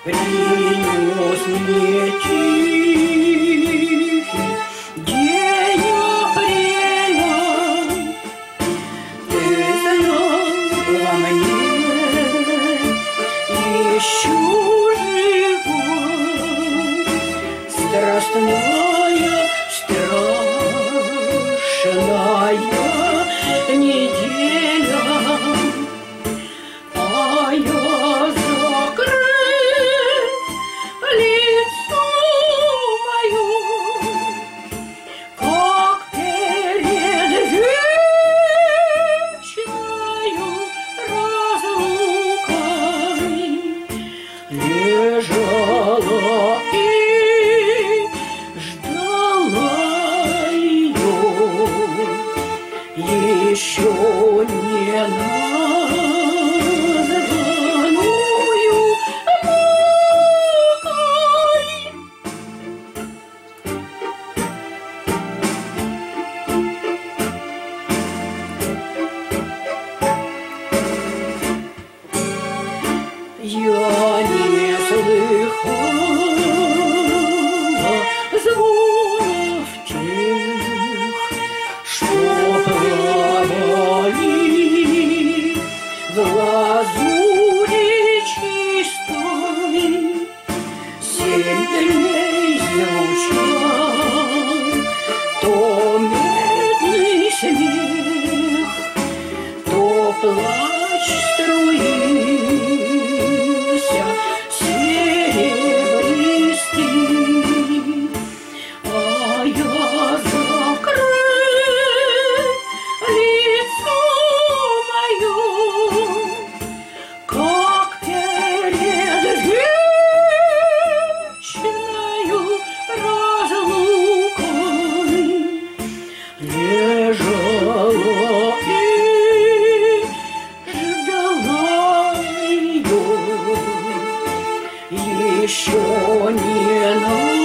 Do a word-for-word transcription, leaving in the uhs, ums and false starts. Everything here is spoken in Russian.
принес мне тихий день апреля. Ты знала мне еще жива страстная, страшная неделя. А я закрыв лицо мое, как перед вечною разлукой, лежала и ждала ее еще не названную мукой. Я не слыхала звуков тех, что плавали в лазури чистой. Семь дней звучал то медный смех, то плач струился серебристый. А я закрыв лицо мое, как перед вечною разлукой, лежала и ждала ее еще не на